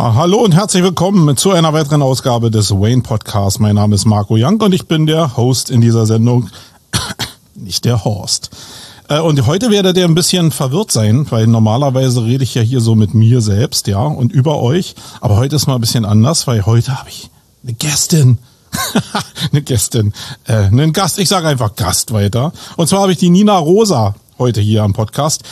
Ja, hallo und herzlich willkommen zu einer weiteren Ausgabe des Wayne Podcasts. Mein Name ist Marco Young und ich bin der Host in dieser Sendung, nicht der Horst. Und heute werdet ihr ein bisschen verwirrt sein, weil normalerweise rede ich ja hier so mit mir selbst, ja, und über euch. Aber heute ist mal ein bisschen anders, weil heute habe ich eine Gästin. Einen Gast, ich sage einfach Gast weiter. Und zwar habe ich die Nina Rosa heute hier am Podcast.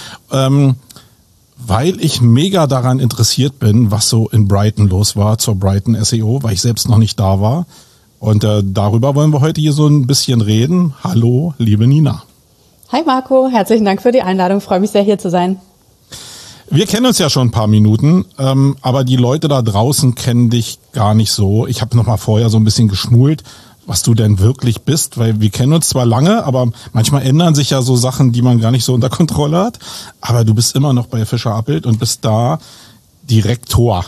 Weil ich mega daran interessiert bin, was so in Brighton los war zur Brighton SEO, weil ich selbst noch nicht da war. Und darüber wollen wir heute hier so ein bisschen reden. Hallo, liebe Nina. Hi Marco, herzlichen Dank für die Einladung. Freue mich sehr, hier zu sein. Wir kennen uns ja schon ein paar Minuten, aber die Leute da draußen kennen dich gar nicht so. Ich habe noch mal vorher so ein bisschen geschmult, was du denn wirklich bist, weil wir kennen uns zwar lange, aber manchmal ändern sich ja so Sachen, die man gar nicht so unter Kontrolle hat. Aber du bist immer noch bei Fischer Appelt und bist da Direktor.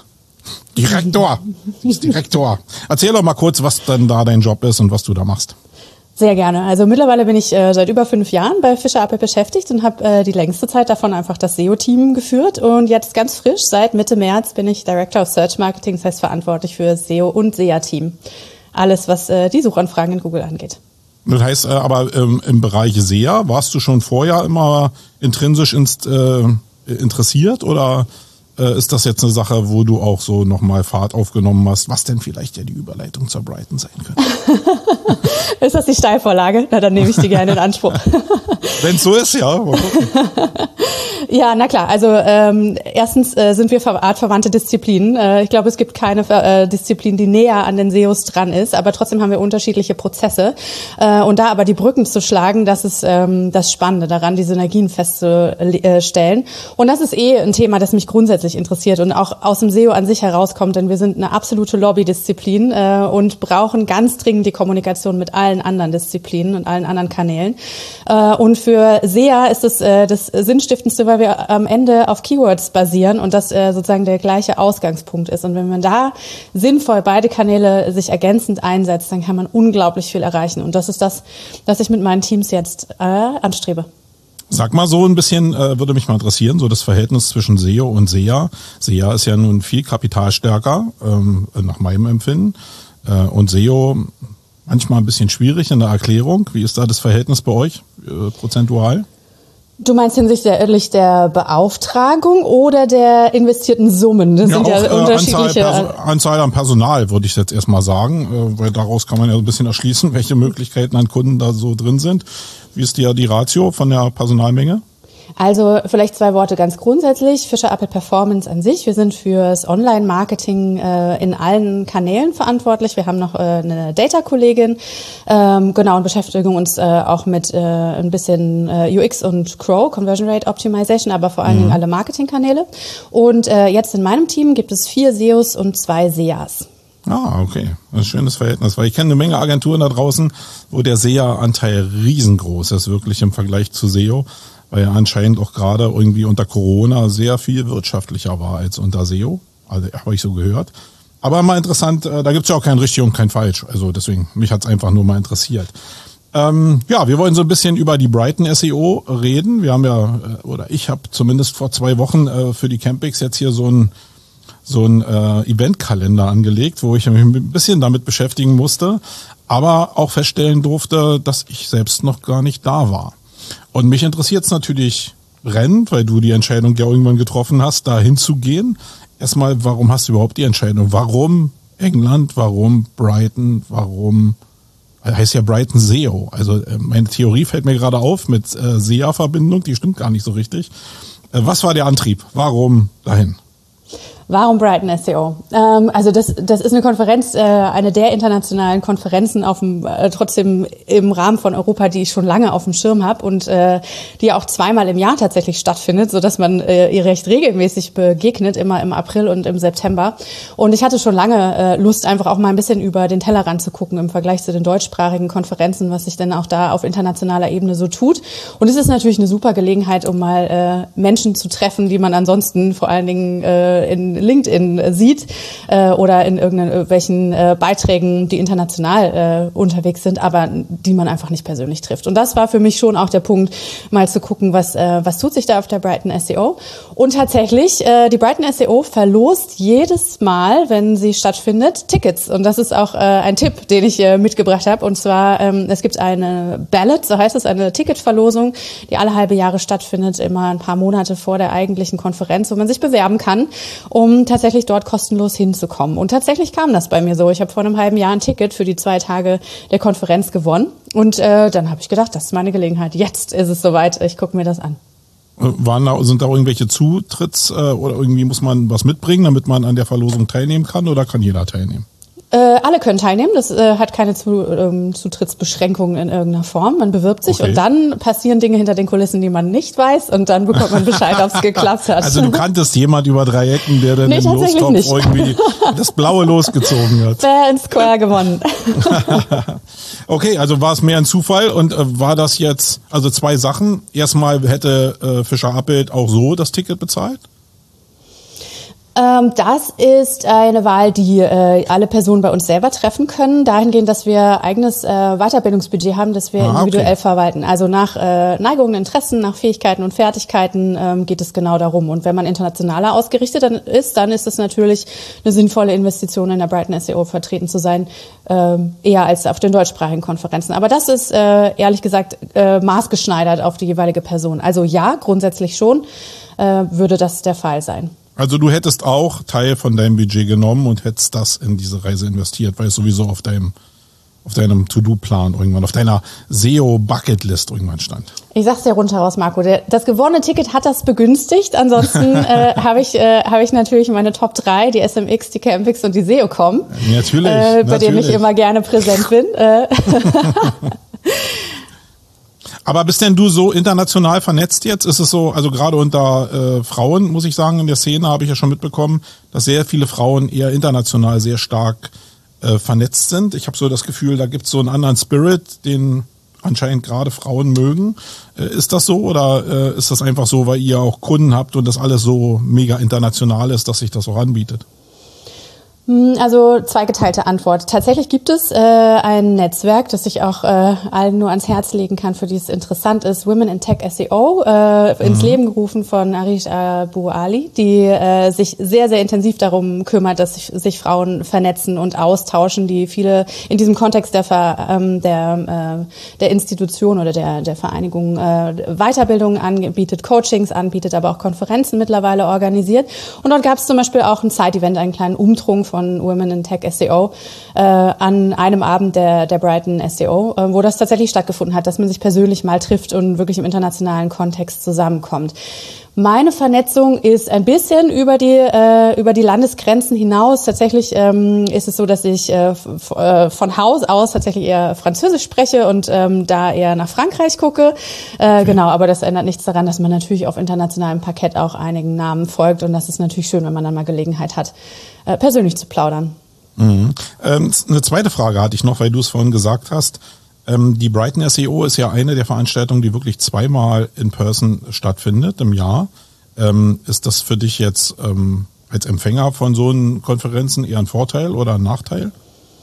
Erzähl doch mal kurz, was dann da dein Job ist und was du da machst. Sehr gerne. Also mittlerweile bin ich seit über 5 Jahren bei Fischer Appelt beschäftigt und habe die längste Zeit davon einfach das SEO-Team geführt. Und jetzt ganz frisch, seit Mitte März, bin ich Director of Search Marketing, das heißt verantwortlich für SEO und SEA-Team. Alles, was die Suchanfragen in Google angeht. Das heißt aber im Bereich SEA, warst du schon vorher immer intrinsisch interessiert oder ist das jetzt eine Sache, wo du auch so nochmal Fahrt aufgenommen hast, was denn vielleicht ja die Überleitung zur Brighton sein könnte? Ist das die Steilvorlage? Na, dann nehme ich die gerne in Anspruch. Wenn es so ist, ja. Ja, na klar. Also erstens sind wir artverwandte Disziplinen. Ich glaube, es gibt keine Disziplin, die näher an den SEOs dran ist, aber trotzdem haben wir unterschiedliche Prozesse. Und da aber die Brücken zu schlagen, das ist das Spannende daran, die Synergien festzustellen. Und das ist ein Thema, das mich grundsätzlich interessiert und auch aus dem SEO an sich herauskommt, denn wir sind eine absolute Lobbydisziplin und brauchen ganz dringend die Kommunikation mit allen anderen Disziplinen und allen anderen Kanälen. Und für SEA ist es das Sinnstiftendste, weil wir am Ende auf Keywords basieren und das sozusagen der gleiche Ausgangspunkt ist. Und wenn man da sinnvoll beide Kanäle sich ergänzend einsetzt, dann kann man unglaublich viel erreichen. Und das ist das, was ich mit meinen Teams jetzt anstrebe. Sag mal so ein bisschen, würde mich mal interessieren, so das Verhältnis zwischen SEO und SEA. SEA ist ja nun viel kapitalstärker, nach meinem Empfinden. Und SEO manchmal ein bisschen schwierig in der Erklärung. Wie ist da das Verhältnis bei euch, prozentual? Du meinst hinsichtlich der Beauftragung oder der investierten Summen? Das sind ja unterschiedliche. Anzahl an Personal, würde ich jetzt erstmal sagen, weil daraus kann man ja ein bisschen erschließen, welche Möglichkeiten an Kunden da so drin sind. Wie ist die Ratio von der Personalmenge? Also vielleicht 2 Worte ganz grundsätzlich. Fischer Appelt Performance an sich. Wir sind fürs Online-Marketing in allen Kanälen verantwortlich. Wir haben noch eine Data-Kollegin, und beschäftigen uns auch mit ein bisschen UX und Crow, Conversion Rate Optimization, aber vor allen Dingen alle Marketingkanäle. Und jetzt in meinem Team gibt es 4 SEOs und 2 SEAs. Ah, okay. Ein schönes Verhältnis, weil ich kenne eine Menge Agenturen da draußen, wo der SEA-Anteil riesengroß ist, wirklich im Vergleich zu SEO. Weil ja anscheinend auch gerade irgendwie unter Corona sehr viel wirtschaftlicher war als unter SEO. Also habe ich so gehört. Aber mal interessant, da gibt's ja auch kein richtig und kein falsch. Also deswegen, mich hat's einfach nur mal interessiert. Wir wollen so ein bisschen über die Brighton SEO reden. Wir haben ich habe zumindest vor 2 Wochen für die Campix jetzt hier so ein Eventkalender angelegt, wo ich mich ein bisschen damit beschäftigen musste, aber auch feststellen durfte, dass ich selbst noch gar nicht da war. Und mich interessiert es natürlich brennend, weil du die Entscheidung ja irgendwann getroffen hast, da hinzugehen. Erstmal, warum hast du überhaupt die Entscheidung? Warum England? Warum Brighton? Warum, heißt ja Brighton SEO. Also meine Theorie fällt mir gerade auf mit SEA-Verbindung, die stimmt gar nicht so richtig. Was war der Antrieb? Warum dahin? Warum Brighton SEO? Also das ist eine Konferenz, eine der internationalen Konferenzen trotzdem im Rahmen von Europa, die ich schon lange auf dem Schirm habe und die auch 2-mal im Jahr tatsächlich stattfindet, so dass man ihr recht regelmäßig begegnet, immer im April und im September. Und ich hatte schon lange Lust, einfach auch mal ein bisschen über den Tellerrand zu gucken im Vergleich zu den deutschsprachigen Konferenzen, was sich denn auch da auf internationaler Ebene so tut. Und es ist natürlich eine super Gelegenheit, um mal Menschen zu treffen, die man ansonsten vor allen Dingen in LinkedIn sieht oder in irgendwelchen Beiträgen, die international unterwegs sind, aber die man einfach nicht persönlich trifft. Und das war für mich schon auch der Punkt, mal zu gucken, was tut sich da auf der Brighton SEO. Und tatsächlich, die Brighton SEO verlost jedes Mal, wenn sie stattfindet, Tickets. Und das ist auch ein Tipp, den ich mitgebracht habe. Und zwar, es gibt eine Ballot, so heißt es, eine Ticketverlosung, die alle halbe Jahre stattfindet, immer ein paar Monate vor der eigentlichen Konferenz, wo man sich bewerben kann, um tatsächlich dort kostenlos hinzukommen. Und tatsächlich kam das bei mir so. Ich habe vor einem halben Jahr ein Ticket für die 2 Tage der Konferenz gewonnen. Und dann habe ich gedacht, das ist meine Gelegenheit. Jetzt ist es soweit. Ich gucke mir das an. Sind da irgendwelche Zutritts oder irgendwie muss man was mitbringen, damit man an der Verlosung teilnehmen kann, oder kann jeder teilnehmen? Alle können teilnehmen, das hat keine Zutrittsbeschränkungen in irgendeiner Form. Man bewirbt sich und dann passieren Dinge hinter den Kulissen, die man nicht weiß, und dann bekommt man Bescheid, ob es geklappt hat. Also du kanntest jemand über 3 Ecken, der dann im Lostopf irgendwie das Blaue losgezogen hat. Fair and square gewonnen. Okay, also war es mehr ein Zufall und war das jetzt, also 2 Sachen. Erstmal hätte Fischer-Appelt auch so das Ticket bezahlt? Das ist eine Wahl, die alle Personen bei uns selber treffen können, dahingehend, dass wir eigenes Weiterbildungsbudget haben, das wir individuell verwalten. Also nach Neigungen, Interessen, nach Fähigkeiten und Fertigkeiten geht es genau darum. Und wenn man internationaler ausgerichtet ist, dann ist es natürlich eine sinnvolle Investition, in der Brighton SEO vertreten zu sein, eher als auf den deutschsprachigen Konferenzen. Aber das ist ehrlich gesagt maßgeschneidert auf die jeweilige Person. Also ja, grundsätzlich schon würde das der Fall sein. Also du hättest auch Teil von deinem Budget genommen und hättest das in diese Reise investiert, weil es sowieso auf deinem To-Do-Plan irgendwann, auf deiner SEO-Bucketlist irgendwann stand. Ich sag's dir rundheraus, Marco. Das gewonnene Ticket hat das begünstigt. Ansonsten habe ich natürlich meine Top 3, die SMX, die Campix und die SEOCom. Natürlich. Bei denen ich immer gerne präsent bin. Aber bist denn du so international vernetzt jetzt? Ist es so, also gerade unter Frauen, muss ich sagen, in der Szene habe ich ja schon mitbekommen, dass sehr viele Frauen eher international sehr stark vernetzt sind. Ich habe so das Gefühl, da gibt es so einen anderen Spirit, den anscheinend gerade Frauen mögen. Ist das so oder ist das einfach so, weil ihr auch Kunden habt und das alles so mega international ist, dass sich das auch anbietet? Also zweigeteilte Antwort. Tatsächlich gibt es ein Netzwerk, das ich auch allen nur ans Herz legen kann, für die es interessant ist, Women in Tech SEO, ins Leben gerufen von Arish Abu Ali, die sich sehr, sehr intensiv darum kümmert, dass sich Frauen vernetzen und austauschen, die viele in diesem Kontext der Institution oder der Vereinigung Weiterbildungen anbietet, Coachings anbietet, aber auch Konferenzen mittlerweile organisiert. Und dort gab es zum Beispiel auch ein Side-Event, einen kleinen Umtrunk von Women in Tech SEO an einem Abend der Brighton SEO, wo das tatsächlich stattgefunden hat, dass man sich persönlich mal trifft und wirklich im internationalen Kontext zusammenkommt. Meine Vernetzung ist ein bisschen über die Landesgrenzen hinaus. Tatsächlich ist es so, dass ich von Haus aus tatsächlich eher Französisch spreche und da eher nach Frankreich gucke. Genau, aber das ändert nichts daran, dass man natürlich auf internationalem Parkett auch einigen Namen folgt, und das ist natürlich schön, wenn man dann mal Gelegenheit hat, persönlich zu plaudern. Mhm. Eine zweite Frage hatte ich noch, weil du es vorhin gesagt hast. Die Brighton SEO ist ja eine der Veranstaltungen, die wirklich 2-mal in Person stattfindet im Jahr. Ist das für dich jetzt als Empfänger von so einen Konferenzen eher ein Vorteil oder ein Nachteil?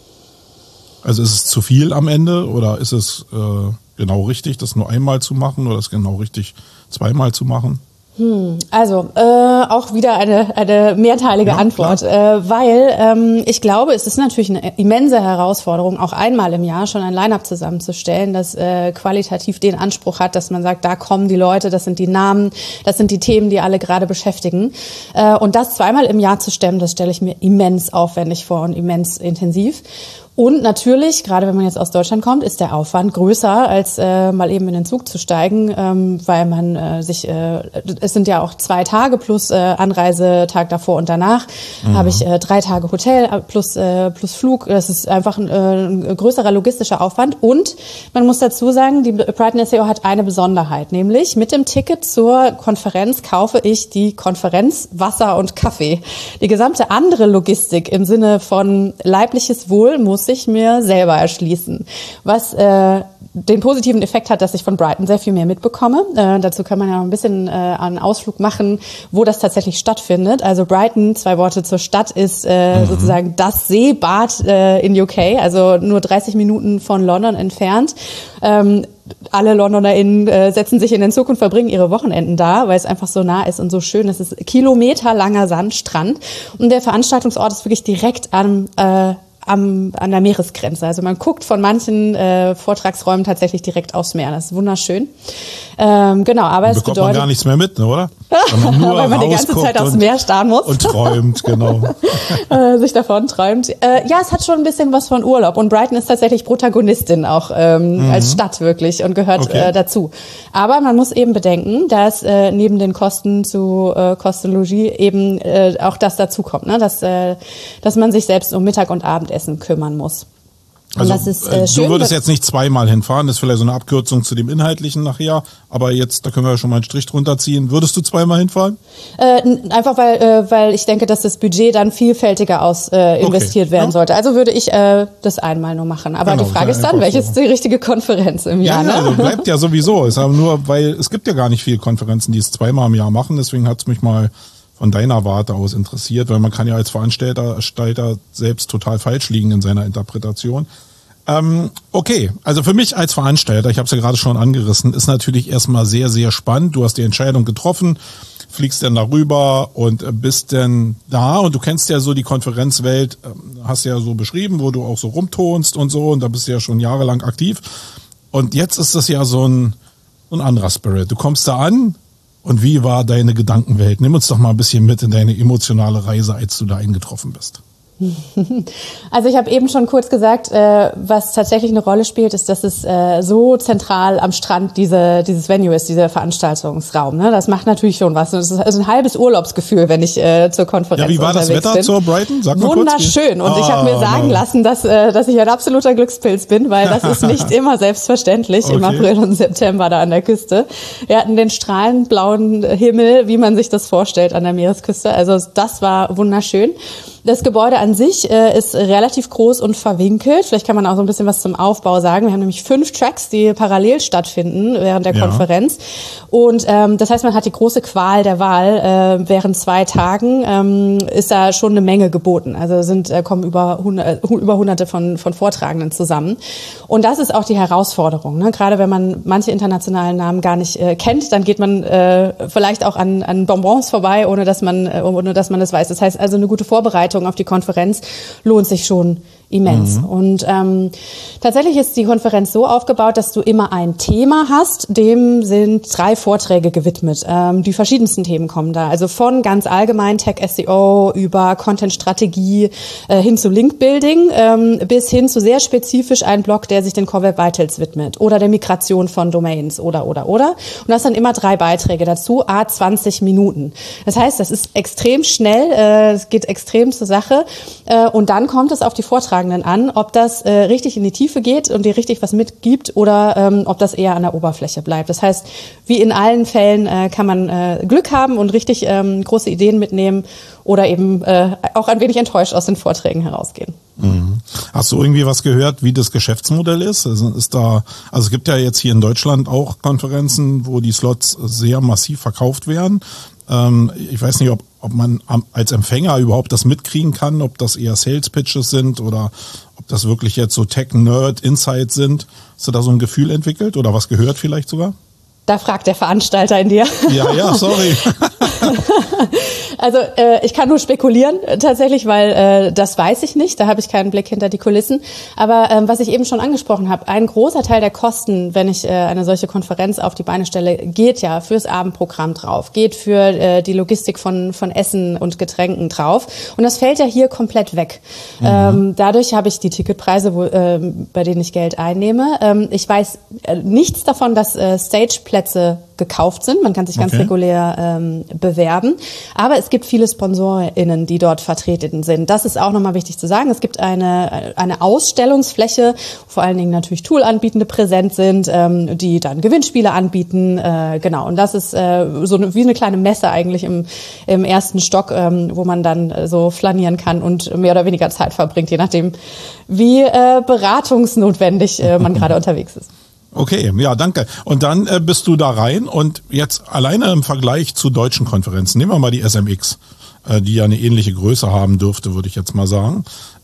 Also ist es zu viel am Ende oder ist es genau richtig, das nur einmal zu machen, oder ist es genau richtig, 2-mal zu machen? Also auch wieder eine mehrteilige Antwort, weil ich glaube, es ist natürlich eine immense Herausforderung, auch einmal im Jahr schon ein Line-up zusammenzustellen, das qualitativ den Anspruch hat, dass man sagt, da kommen die Leute, das sind die Namen, das sind die Themen, die alle gerade beschäftigen. Und das 2-mal im Jahr zu stemmen, das stelle ich mir immens aufwendig vor und immens intensiv. Und natürlich, gerade wenn man jetzt aus Deutschland kommt, ist der Aufwand größer, als mal eben in den Zug zu steigen, weil man es sind ja auch 2 Tage plus Anreisetag davor und danach, habe ich 3 Tage Hotel plus Flug. Das ist einfach ein größerer logistischer Aufwand. Und man muss dazu sagen, die Brighton SEO hat eine Besonderheit, nämlich mit dem Ticket zur Konferenz kaufe ich die Konferenz, Wasser und Kaffee. Die gesamte andere Logistik im Sinne von leibliches Wohl muss muss ich mir selber erschließen. Was den positiven Effekt hat, dass ich von Brighton sehr viel mehr mitbekomme. Dazu kann man ja noch ein bisschen einen Ausflug machen, wo das tatsächlich stattfindet. Also Brighton, 2 Worte zur Stadt, ist sozusagen das Seebad in UK, also nur 30 Minuten von London entfernt. Alle LondonerInnen setzen sich in den Zug und verbringen ihre Wochenenden da, weil es einfach so nah ist und so schön. Es ist kilometerlanger Sandstrand und der Veranstaltungsort ist wirklich direkt an der Meeresgrenze. Also man guckt von manchen Vortragsräumen tatsächlich direkt aufs Meer. Das ist wunderschön. Genau, aber es bedeutet... man gar nichts mehr mit, oder? Weil man die ganze Zeit aufs Meer starren muss. Und träumt, genau. Sich davon träumt. Ja, es hat schon ein bisschen was von Urlaub. Und Brighton ist tatsächlich Protagonistin auch als Stadt wirklich und gehört dazu. Aber man muss eben bedenken, dass neben den Kosten zu Kosten Logis eben auch das dazukommt, ne? Dass man sich selbst um Mittag- und Abendessen kümmern muss. Also das ist, schön, du würdest jetzt nicht zweimal hinfahren, das ist vielleicht so eine Abkürzung zu dem Inhaltlichen nachher, aber jetzt, da können wir ja schon mal einen Strich drunter ziehen. Würdest du zweimal hinfahren? Einfach weil ich denke, dass das Budget dann vielfältiger investiert werden sollte. Also würde ich das einmal nur machen. Aber die Frage ist dann, welche ist die richtige Konferenz im Jahr? Ja, also bleibt ja sowieso. Ist aber nur, weil es gibt ja gar nicht viele Konferenzen, die es zweimal im Jahr machen, deswegen hat es mich mal von deiner Warte aus interessiert, weil man kann ja als Veranstalter selbst total falsch liegen in seiner Interpretation. Okay, also für mich als Veranstalter, ich habe es ja gerade schon angerissen, ist natürlich erstmal sehr, sehr spannend. Du hast die Entscheidung getroffen, fliegst dann darüber und bist dann da und du kennst ja so die Konferenzwelt, hast ja so beschrieben, wo du auch so rumtonst und so und da bist du ja schon jahrelang aktiv. Und jetzt ist das ja so ein anderer Spirit. Du kommst da an. Und wie war deine Gedankenwelt? Nimm uns doch mal ein bisschen mit in deine emotionale Reise, als du da eingetroffen bist. Also ich habe eben schon kurz gesagt, was tatsächlich eine Rolle spielt, ist, dass es so zentral am Strand dieses Venue ist, dieser Veranstaltungsraum. Ne? Das macht natürlich schon was. Das ist also ein halbes Urlaubsgefühl, wenn ich zur Konferenz bin. Ja, wie war das Wetter zur Brighton? Sag mal wunderschön. Kurz. Und ich habe mir sagen lassen, dass ich ein absoluter Glückspilz bin, weil das ist nicht immer selbstverständlich im April und September da an der Küste. Wir hatten den strahlend blauen Himmel, wie man sich das vorstellt an der Meeresküste. Also das war wunderschön. Das Gebäude an sich ist relativ groß und verwinkelt. Vielleicht kann man auch so ein bisschen was zum Aufbau sagen. Wir haben nämlich 5 Tracks, die parallel stattfinden während der Konferenz. Und das heißt, man hat die große Qual der Wahl. Während 2 Tagen ist da schon eine Menge geboten. Also kommen über Hunderte von Vortragenden zusammen. Und das ist auch die Herausforderung. Ne? Gerade wenn man manche internationalen Namen gar nicht kennt, dann geht man vielleicht auch an Bonbons vorbei, ohne dass man das weiß. Das heißt also, eine gute Vorbereitung auf die Konferenz lohnt sich schon immens. Und tatsächlich ist die Konferenz so aufgebaut, dass du immer ein Thema hast, dem sind 3 Vorträge gewidmet. Die verschiedensten Themen kommen da. Also von ganz allgemein Tech SEO über Content-Strategie hin zu Link-Building bis hin zu sehr spezifisch ein Blog, der sich den Core Web Vitals widmet oder der Migration von Domains oder. Und das sind immer 3 Beiträge dazu, 20 Minuten. Das heißt, das ist extrem schnell, es geht extrem zur Sache und dann kommt es auf die Vortragenden an, ob das richtig in die Tiefe geht und dir richtig was mitgibt oder ob das eher an der Oberfläche bleibt. Das heißt, wie in allen Fällen kann man Glück haben und richtig große Ideen mitnehmen oder eben auch ein wenig enttäuscht aus den Vorträgen herausgehen. Mhm. Hast du irgendwie was gehört, wie das Geschäftsmodell ist? Also es gibt ja jetzt hier in Deutschland auch Konferenzen, wo die Slots sehr massiv verkauft werden. Ich weiß nicht, ob man als Empfänger überhaupt das mitkriegen kann, ob das eher Sales-Pitches sind oder ob das wirklich jetzt so Tech-Nerd-Insights sind. Hast du da so ein Gefühl entwickelt oder was gehört vielleicht sogar? Da fragt der Veranstalter in dir. Ja, sorry. Also ich kann nur spekulieren tatsächlich, weil das weiß ich nicht, da habe ich keinen Blick hinter die Kulissen. Aber was ich eben schon angesprochen habe, ein großer Teil der Kosten, wenn ich eine solche Konferenz auf die Beine stelle, geht ja fürs Abendprogramm drauf, geht für die Logistik von Essen und Getränken drauf. Und das fällt ja hier komplett weg. Dadurch habe ich die Ticketpreise, bei denen ich Geld einnehme. Ich weiß nichts davon, dass Stageplätze gekauft sind. Man kann sich ganz regulär bewerben. Aber es gibt viele SponsorInnen, die dort vertreten sind. Das ist auch nochmal wichtig zu sagen. Es gibt eine Ausstellungsfläche, wo vor allen Dingen natürlich Tool-Anbietende präsent sind, die dann Gewinnspiele anbieten. Genau. Und das ist wie eine kleine Messe eigentlich im ersten Stock, wo man dann so flanieren kann und mehr oder weniger Zeit verbringt, je nachdem, wie beratungsnotwendig man gerade unterwegs ist. Okay, ja, danke. Und dann bist du da rein und jetzt alleine im Vergleich zu deutschen Konferenzen, nehmen wir mal die SMX, die ja eine ähnliche Größe haben dürfte, würde ich jetzt mal sagen.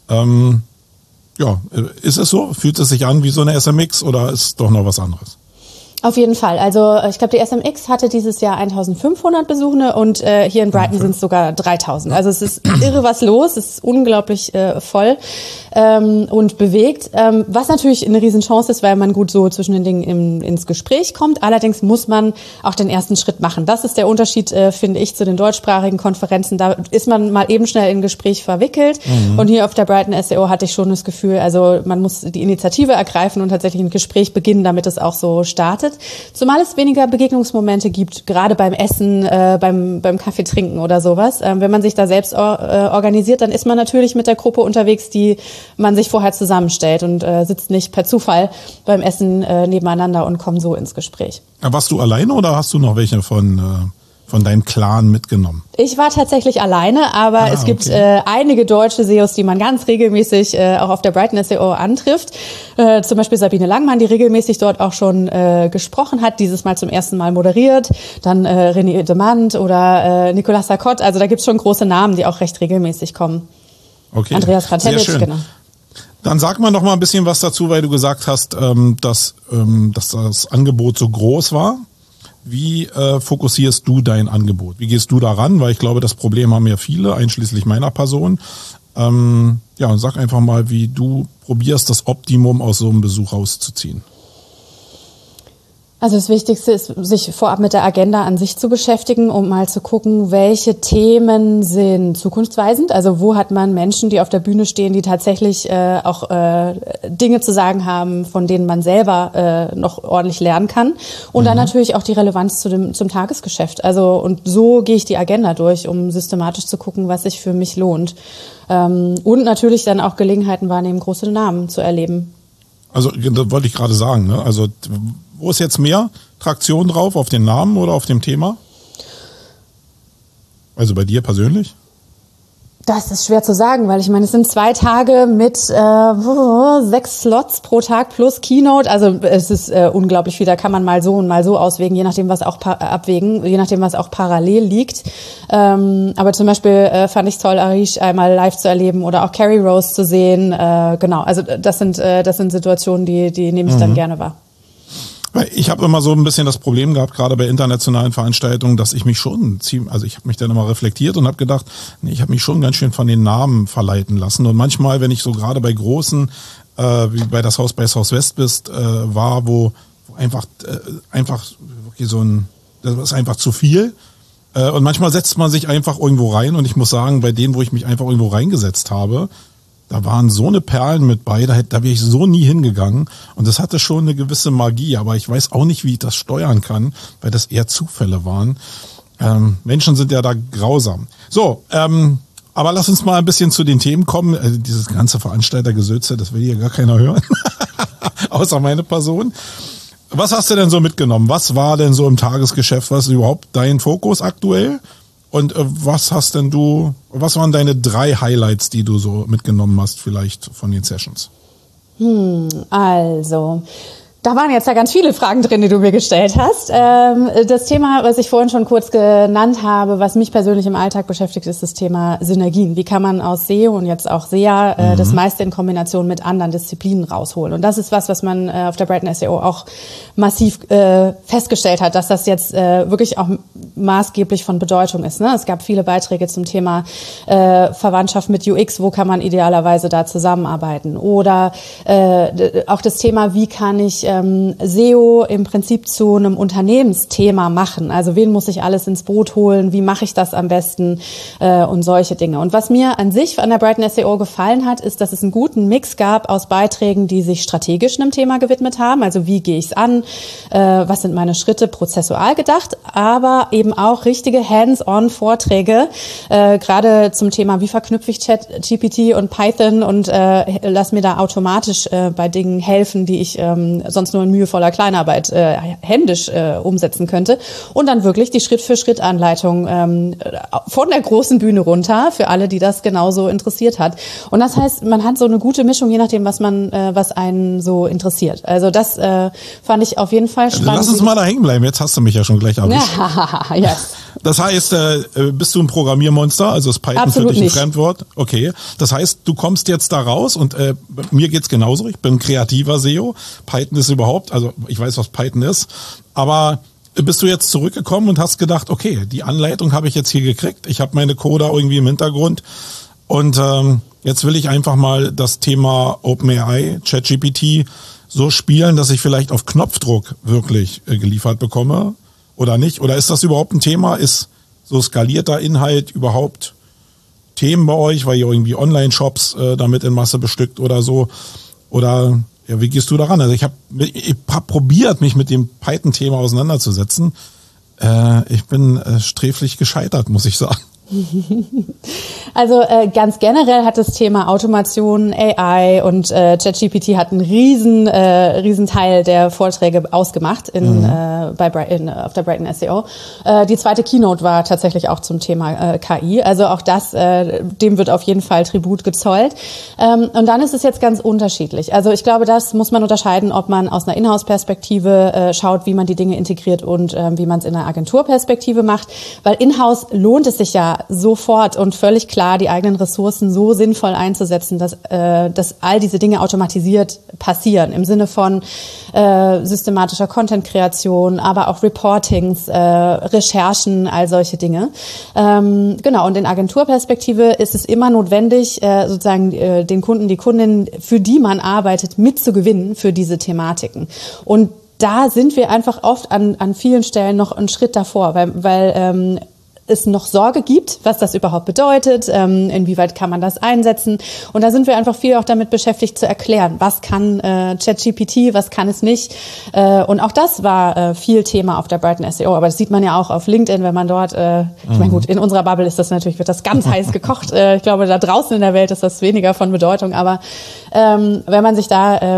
Ja, ist es so? Fühlt es sich an wie so eine SMX oder ist doch noch was anderes? Auf jeden Fall. Also ich glaube, die SMX hatte dieses Jahr 1.500 Besuchende und hier in Brighton sind es sogar 3.000. Also es ist irre was los, es ist unglaublich voll und bewegt, was natürlich eine Riesenchance ist, weil man gut so zwischen den Dingen ins Gespräch kommt. Allerdings muss man auch den ersten Schritt machen. Das ist der Unterschied, finde ich, zu den deutschsprachigen Konferenzen. Da ist man mal eben schnell in ein Gespräch verwickelt. Und hier auf der Brighton SEO hatte ich schon das Gefühl, also man muss die Initiative ergreifen und tatsächlich ein Gespräch beginnen, damit es auch so startet. Zumal es weniger Begegnungsmomente gibt, gerade beim Essen, beim Kaffee trinken oder sowas. Wenn man sich da selbst organisiert, dann ist man natürlich mit der Gruppe unterwegs, die man sich vorher zusammenstellt und sitzt nicht per Zufall beim Essen nebeneinander und kommt so ins Gespräch. Warst du alleine oder hast du noch welche von deinem Clan mitgenommen? Ich war tatsächlich alleine, aber es gibt einige deutsche SEOs, die man ganz regelmäßig auch auf der Brighton SEO antrifft. Zum Beispiel Sabine Langmann, die regelmäßig dort auch schon gesprochen hat, dieses Mal zum ersten Mal moderiert. Dann René Demand oder Nicolas Sarkot. Also da gibt's schon große Namen, die auch recht regelmäßig kommen. Okay. Andreas Frantelic, genau. Dann sag mal noch mal ein bisschen was dazu, weil du gesagt hast, dass das Angebot so groß war. Wie fokussierst du dein Angebot? Wie gehst du daran? Weil ich glaube, das Problem haben ja viele, einschließlich meiner Person. Ja, sag einfach mal, wie du probierst, das Optimum aus so einem Besuch rauszuziehen. Also das Wichtigste ist, sich vorab mit der Agenda an sich zu beschäftigen, um mal zu gucken, welche Themen sind zukunftsweisend. Also wo hat man Menschen, die auf der Bühne stehen, die tatsächlich auch Dinge zu sagen haben, von denen man selber noch ordentlich lernen kann. Und dann natürlich auch die Relevanz zum Tagesgeschäft. Also und so gehe ich die Agenda durch, um systematisch zu gucken, was sich für mich lohnt. Und natürlich dann auch Gelegenheiten wahrnehmen, große Namen zu erleben. Also das wollte ich gerade sagen, ne? Also wo ist jetzt mehr Traktion drauf, auf den Namen oder auf dem Thema? Also bei dir persönlich? Das ist schwer zu sagen, weil ich meine, es sind 2 Tage mit 6 Slots pro Tag plus Keynote. Also es ist unglaublich viel. Da kann man mal so und mal so auswägen, je nachdem, was auch je nachdem, was auch parallel liegt. Aber zum Beispiel fand ich es toll, Arish einmal live zu erleben oder auch Carrie Rose zu sehen. Genau, also das sind Situationen, die nehme ich dann gerne wahr. Ich habe immer so ein bisschen das Problem gehabt, gerade bei internationalen Veranstaltungen, dass ich mich schon also ich habe mich dann immer reflektiert und habe gedacht, nee, ich habe mich schon ganz schön von den Namen verleiten lassen. Und manchmal, wenn ich so gerade bei großen, wie bei das Haus bei Southwest bist, war, wo einfach wirklich das ist einfach zu viel. Und manchmal setzt man sich einfach irgendwo rein und ich muss sagen, bei denen, wo ich mich einfach irgendwo reingesetzt habe, da waren so eine Perlen mit bei, da wäre ich so nie hingegangen. Und das hatte schon eine gewisse Magie, aber ich weiß auch nicht, wie ich das steuern kann, weil das eher Zufälle waren. Menschen sind ja da grausam. So, aber lass uns mal ein bisschen zu den Themen kommen. Dieses ganze Veranstaltergesülze, das will hier gar keiner hören, außer meine Person. Was hast du denn so mitgenommen? Was war denn so im Tagesgeschäft? Was ist überhaupt dein Fokus aktuell? Und was waren deine 3 Highlights, die du so mitgenommen hast, vielleicht von den Sessions? Also, da waren jetzt ja ganz viele Fragen drin, die du mir gestellt hast. Das Thema, was ich vorhin schon kurz genannt habe, was mich persönlich im Alltag beschäftigt, ist das Thema Synergien. Wie kann man aus SEO und jetzt auch SEA das meiste in Kombination mit anderen Disziplinen rausholen? Und das ist was man auf der Brighton SEO auch massiv festgestellt hat, dass das jetzt wirklich auch maßgeblich von Bedeutung ist. Ne? Es gab viele Beiträge zum Thema Verwandtschaft mit UX, wo kann man idealerweise da zusammenarbeiten? Oder auch das Thema, wie kann ich SEO im Prinzip zu einem Unternehmensthema machen. Also wen muss ich alles ins Boot holen? Wie mache ich das am besten? Und solche Dinge. Und was mir an sich an der Brighton SEO gefallen hat, ist, dass es einen guten Mix gab aus Beiträgen, die sich strategisch einem Thema gewidmet haben. Also wie gehe ich es an? Was sind meine Schritte? Prozessual gedacht, aber eben auch richtige Hands-on-Vorträge, gerade zum Thema, wie verknüpfe ich ChatGPT und Python und lass mir da automatisch bei Dingen helfen, die ich sonst nur in mühevoller Kleinarbeit händisch umsetzen könnte. Und dann wirklich die Schritt-für-Schritt-Anleitung von der großen Bühne runter für alle, die das genauso interessiert hat. Und das heißt, man hat so eine gute Mischung, je nachdem, was einen so interessiert. Also das fand ich auf jeden Fall spannend. Lass uns mal da hängen bleiben. Jetzt hast du mich ja schon gleich erwischt. Ja, yes. Das heißt, bist du ein Programmiermonster? Also ist Python Absolut für dich ein nicht. Fremdwort? Okay. Das heißt, du kommst jetzt da raus und mir geht's genauso. Ich bin kreativer SEO. Python ist überhaupt, also ich weiß, was Python ist, aber bist du jetzt zurückgekommen und hast gedacht, okay, die Anleitung habe ich jetzt hier gekriegt. Ich habe meine Coder irgendwie im Hintergrund und jetzt will ich einfach mal das Thema OpenAI, ChatGPT so spielen, dass ich vielleicht auf Knopfdruck wirklich geliefert bekomme oder nicht? Oder ist das überhaupt ein Thema? Ist so skalierter Inhalt überhaupt Themen bei euch, weil ihr irgendwie Online-Shops damit in Masse bestückt oder so? Oder ja, wie gehst du daran? Also ich hab probiert, mich mit dem Python-Thema auseinanderzusetzen. Ich bin sträflich gescheitert, muss ich sagen. Also ganz generell hat das Thema Automation, AI und ChatGPT hat einen riesen Teil der Vorträge ausgemacht auf der Brighton SEO. Die zweite Keynote war tatsächlich auch zum Thema KI. Also auch das, dem wird auf jeden Fall Tribut gezollt. Und dann ist es jetzt ganz unterschiedlich. Also ich glaube, das muss man unterscheiden, ob man aus einer Inhouse-Perspektive schaut, wie man die Dinge integriert und wie man es in einer Agenturperspektive macht. Weil Inhouse lohnt es sich ja sofort und völlig klar, die eigenen Ressourcen so sinnvoll einzusetzen, dass all diese Dinge automatisiert passieren. Im Sinne von systematischer Content-Kreation, aber auch Reportings, Recherchen, all solche Dinge. Genau, und in Agenturperspektive ist es immer notwendig, sozusagen den Kunden, die Kundin, für die man arbeitet, mitzugewinnen für diese Thematiken. Und da sind wir einfach oft an vielen Stellen noch einen Schritt davor, weil es noch Sorge gibt, was das überhaupt bedeutet, inwieweit kann man das einsetzen. Und da sind wir einfach viel auch damit beschäftigt zu erklären, was kann ChatGPT, was kann es nicht. Und auch das war viel Thema auf der Brighton SEO. Aber das sieht man ja auch auf LinkedIn, wenn man dort, ich meine gut, in unserer Bubble ist das natürlich, wird das ganz heiß gekocht. Ich glaube, da draußen in der Welt ist das weniger von Bedeutung. Aber wenn man sich da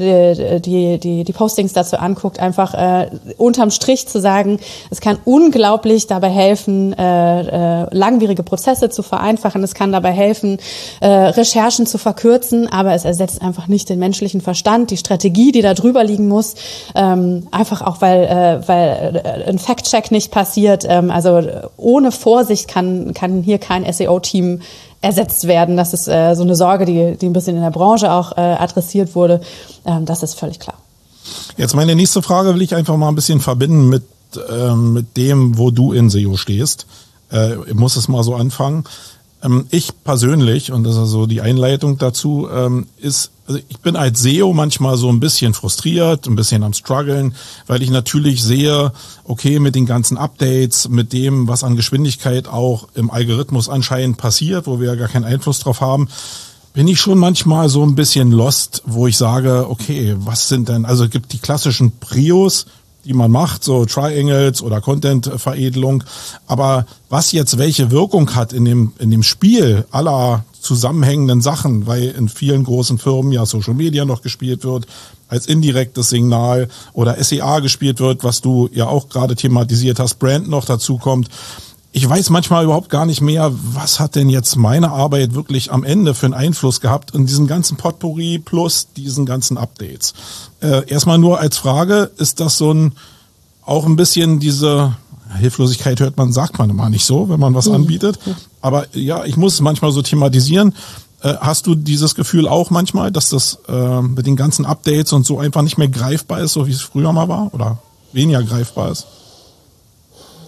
die Postings dazu anguckt, einfach unterm Strich zu sagen, es kann unglaublich dabei helfen, langwierige Prozesse zu vereinfachen. Es kann dabei helfen, Recherchen zu verkürzen, aber es ersetzt einfach nicht den menschlichen Verstand, die Strategie, die da drüber liegen muss. Einfach auch, weil ein Fact-Check nicht passiert. Also ohne Vorsicht kann hier kein SEO-Team ersetzt werden. Das ist so eine Sorge, die ein bisschen in der Branche auch adressiert wurde. Das ist völlig klar. Jetzt meine nächste Frage will ich einfach mal ein bisschen verbinden mit dem, wo du in SEO stehst. Ich muss es mal so anfangen. Ich persönlich, und das ist so die Einleitung dazu, also ich bin als SEO manchmal so ein bisschen frustriert, ein bisschen am struggeln, weil ich natürlich sehe, okay, mit den ganzen Updates, mit dem, was an Geschwindigkeit auch im Algorithmus anscheinend passiert, wo wir ja gar keinen Einfluss drauf haben, bin ich schon manchmal so ein bisschen lost, wo ich sage, okay, was sind denn, also es gibt die klassischen Prios, die man macht, so Triangles oder Content-Veredelung. Aber was jetzt welche Wirkung hat in dem Spiel aller zusammenhängenden Sachen, weil in vielen großen Firmen ja Social Media noch gespielt wird, als indirektes Signal oder SEA gespielt wird, was du ja auch gerade thematisiert hast, Brand noch dazu kommt. Ich weiß manchmal überhaupt gar nicht mehr, was hat denn jetzt meine Arbeit wirklich am Ende für einen Einfluss gehabt in diesem ganzen Potpourri plus diesen ganzen Updates. Erstmal nur als Frage, ist das auch ein bisschen diese Hilflosigkeit sagt man immer nicht so, wenn man was anbietet. Aber ja, ich muss es manchmal so thematisieren. Hast du dieses Gefühl auch manchmal, dass das mit den ganzen Updates und so einfach nicht mehr greifbar ist, so wie es früher mal war oder weniger greifbar ist?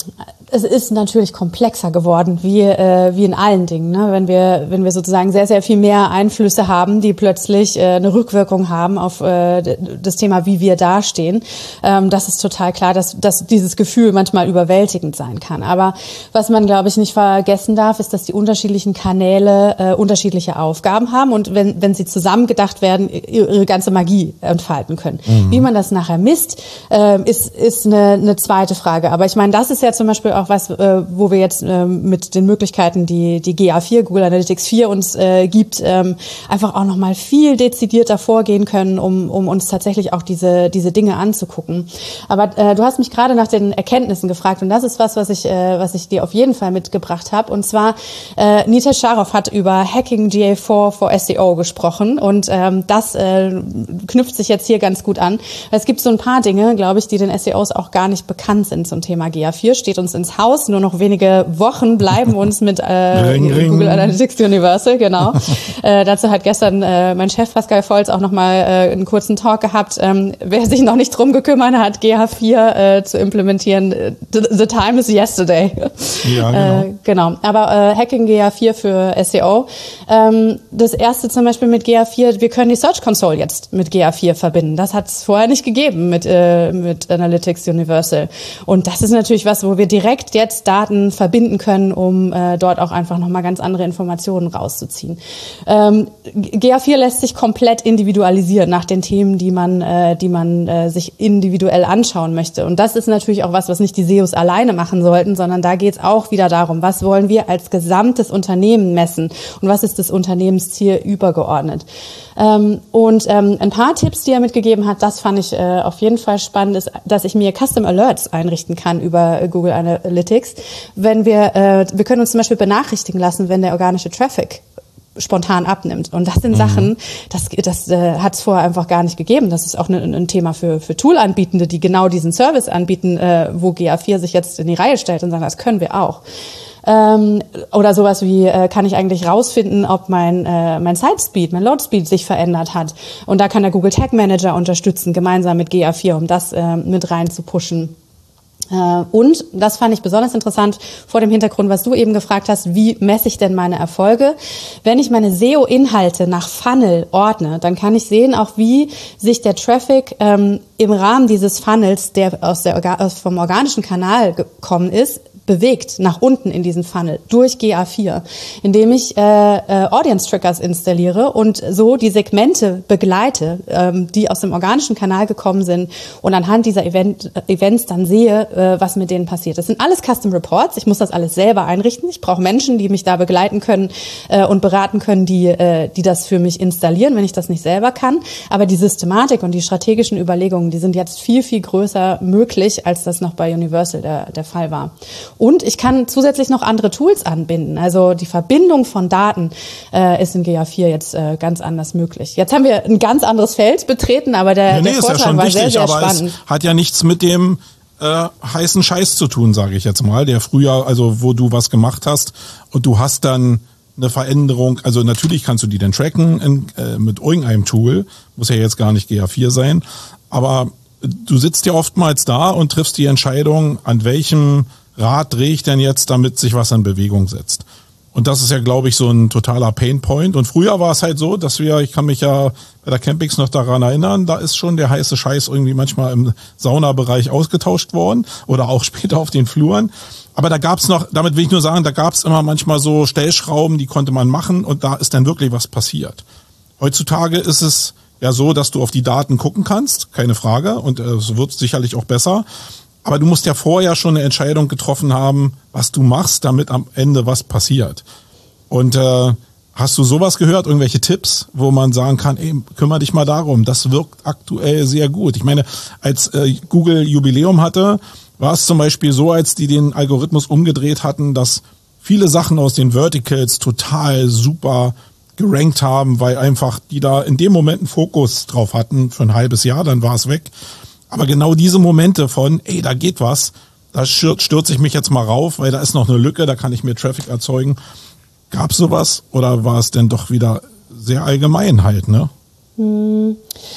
Es ist natürlich komplexer geworden, wie in allen Dingen, ne? Wenn wir sozusagen sehr, sehr viel mehr Einflüsse haben, die plötzlich eine Rückwirkung haben auf das Thema, wie wir dastehen. Das ist total klar, dass dieses Gefühl manchmal überwältigend sein kann. Aber was man, glaube ich, nicht vergessen darf, ist, dass die unterschiedlichen Kanäle unterschiedliche Aufgaben haben und wenn sie zusammengedacht werden, ihre ganze Magie entfalten können. Wie man das nachher misst, ist eine zweite Frage. Aber ich meine, das ist ja zum Beispiel auch was, wo wir jetzt mit den Möglichkeiten, die GA4, Google Analytics 4 uns gibt, einfach auch nochmal viel dezidierter vorgehen können, um uns tatsächlich auch diese Dinge anzugucken. Aber du hast mich gerade nach den Erkenntnissen gefragt und das ist was ich dir auf jeden Fall mitgebracht habe. Und zwar, Nitesh Sharoff hat über Hacking GA4 for SEO gesprochen und das knüpft sich jetzt hier ganz gut an. Es gibt so ein paar Dinge, glaube ich, die den SEOs auch gar nicht bekannt sind zum Thema GA4. Steht uns ins Haus, nur noch wenige Wochen bleiben uns mit Google Analytics Universal, genau. Dazu hat gestern mein Chef Pascal Volz auch nochmal einen kurzen Talk gehabt. Wer sich noch nicht drum gekümmert hat, GA4 zu implementieren, the time is yesterday. Ja, genau. Aber Hacking GA4 für SEO. Das erste zum Beispiel mit GA4, wir können die Search Console jetzt mit GA4 verbinden. Das hat es vorher nicht gegeben mit Analytics Universal. Und das ist natürlich was, wo wir direkt jetzt Daten verbinden können, um dort auch einfach nochmal ganz andere Informationen rauszuziehen. GA4 lässt sich komplett individualisieren nach den Themen, die man sich individuell anschauen möchte. Und das ist natürlich auch was nicht die SEOs alleine machen sollten, sondern da geht es auch wieder darum, was wollen wir als gesamtes Unternehmen messen und was ist das Unternehmensziel übergeordnet. Und ein paar Tipps, die er mitgegeben hat, das fand ich auf jeden Fall spannend, ist, dass ich mir Custom Alerts einrichten kann über Google Analytics. Wenn wir können uns zum Beispiel benachrichtigen lassen, wenn der organische Traffic spontan abnimmt. Und das sind Sachen, das hat es vorher einfach gar nicht gegeben. Das ist auch ein Thema für Tool-Anbietende, die genau diesen Service anbieten, wo GA4 sich jetzt in die Reihe stellt und sagen, das können wir auch. Oder sowas wie, kann ich eigentlich rausfinden, ob mein Site-Speed, mein Load-Speed sich verändert hat. Und da kann der Google Tag Manager unterstützen, gemeinsam mit GA4, um das mit rein zu pushen. Und, das fand ich besonders interessant vor dem Hintergrund, was du eben gefragt hast, wie messe ich denn meine Erfolge? Wenn ich meine SEO-Inhalte nach Funnel ordne, dann kann ich sehen auch, wie sich der Traffic im Rahmen dieses Funnels, der vom organischen Kanal gekommen ist, bewegt nach unten in diesen Funnel durch GA4, indem ich Audience Trackers installiere und so die Segmente begleite, die aus dem organischen Kanal gekommen sind und anhand dieser Events dann sehe, was mit denen passiert. Das sind alles Custom Reports. Ich muss das alles selber einrichten. Ich brauche Menschen, die mich da begleiten können und beraten können, die das für mich installieren, wenn ich das nicht selber kann. Aber die Systematik und die strategischen Überlegungen, die sind jetzt viel, viel größer möglich, als das noch bei Universal der Fall war. Und ich kann zusätzlich noch andere Tools anbinden. Also die Verbindung von Daten ist in GA4 jetzt ganz anders möglich. Jetzt haben wir ein ganz anderes Feld betreten, aber der Vortrag war sehr, sehr spannend. Es hat ja nichts mit dem heißen Scheiß zu tun, sage ich jetzt mal, der früher, also wo du was gemacht hast und du hast dann eine Veränderung, also natürlich kannst du die dann tracken mit irgendeinem Tool, muss ja jetzt gar nicht GA4 sein, aber du sitzt ja oftmals da und triffst die Entscheidung, an welchem Rad drehe ich denn jetzt, damit sich was in Bewegung setzt. Und das ist ja, glaube ich, so ein totaler Painpoint. Und früher war es halt so, dass ich kann mich ja bei der Campix noch daran erinnern, da ist schon der heiße Scheiß irgendwie manchmal im Saunabereich ausgetauscht worden oder auch später auf den Fluren. Aber da gab's noch, damit will ich nur sagen, da gab's immer manchmal so Stellschrauben, die konnte man machen und da ist dann wirklich was passiert. Heutzutage ist es ja so, dass du auf die Daten gucken kannst, keine Frage, und es wird sicherlich auch besser. Aber du musst ja vorher schon eine Entscheidung getroffen haben, was du machst, damit am Ende was passiert. Und hast du sowas gehört, irgendwelche Tipps, wo man sagen kann, ey, kümmere dich mal darum, das wirkt aktuell sehr gut. Ich meine, als Google Jubiläum hatte, war es zum Beispiel so, als die den Algorithmus umgedreht hatten, dass viele Sachen aus den Verticals total super gerankt haben, weil einfach die da in dem Moment einen Fokus drauf hatten für ein halbes Jahr, dann war es weg. Aber genau diese Momente von, ey, da geht was, da stürze ich mich jetzt mal rauf, weil da ist noch eine Lücke, da kann ich mir Traffic erzeugen. Gab es sowas oder war es denn doch wieder sehr allgemein halt, ne?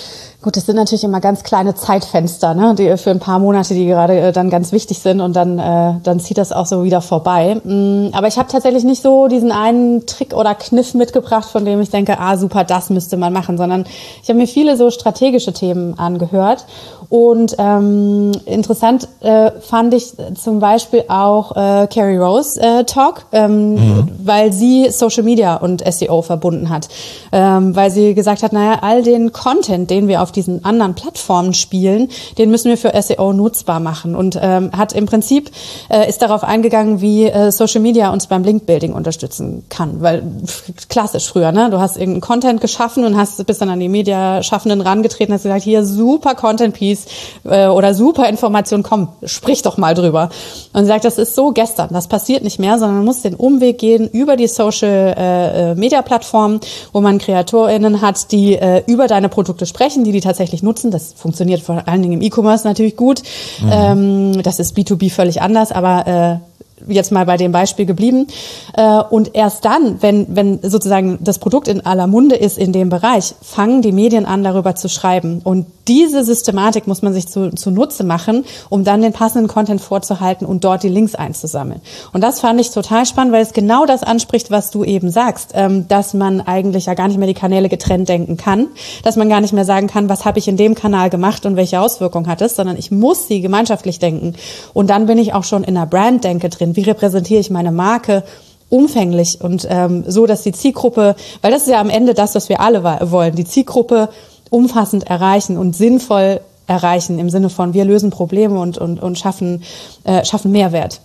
Gut, das sind natürlich immer ganz kleine Zeitfenster, ne, die für ein paar Monate, die gerade dann ganz wichtig sind und dann zieht das auch so wieder vorbei. Aber ich habe tatsächlich nicht so diesen einen Trick oder Kniff mitgebracht, von dem ich denke, super, das müsste man machen, sondern ich habe mir viele so strategische Themen angehört und interessant fand ich zum Beispiel auch Carrie Rose Talk, weil sie Social Media und SEO verbunden hat, weil sie gesagt hat, naja, all den Content, den wir auf diesen anderen Plattformen spielen, den müssen wir für SEO nutzbar machen und hat im Prinzip ist darauf eingegangen, wie Social Media uns beim Link-Building unterstützen kann, weil klassisch früher, ne, du hast irgendeinen Content geschaffen und bist dann an die Mediaschaffenden rangetreten und hast gesagt, hier super Content-Piece oder super Information, komm, sprich doch mal drüber. Und sie sagt, das ist so gestern, das passiert nicht mehr, sondern man muss den Umweg gehen über die Social-Media-Plattformen, wo man KreatorInnen hat, die über deine Produkte sprechen, die tatsächlich nutzen. Das funktioniert vor allen Dingen im E-Commerce natürlich gut. Das ist B2B völlig anders, aber jetzt mal bei dem Beispiel geblieben. Und erst dann, wenn sozusagen das Produkt in aller Munde ist in dem Bereich, fangen die Medien an, darüber zu schreiben. Und diese Systematik muss man sich zunutze machen, um dann den passenden Content vorzuhalten und dort die Links einzusammeln. Und das fand ich total spannend, weil es genau das anspricht, was du eben sagst, dass man eigentlich ja gar nicht mehr die Kanäle getrennt denken kann, dass man gar nicht mehr sagen kann, was habe ich in dem Kanal gemacht und welche Auswirkung hat es, sondern ich muss sie gemeinschaftlich denken. Und dann bin ich auch schon in der Brand-Denke drin. Wie repräsentiere ich meine Marke umfänglich und so, dass die Zielgruppe, weil das ist ja am Ende das, was wir alle wollen, die Zielgruppe umfassend erreichen und sinnvoll erreichen im Sinne von, wir lösen Probleme und schaffen Mehrwert.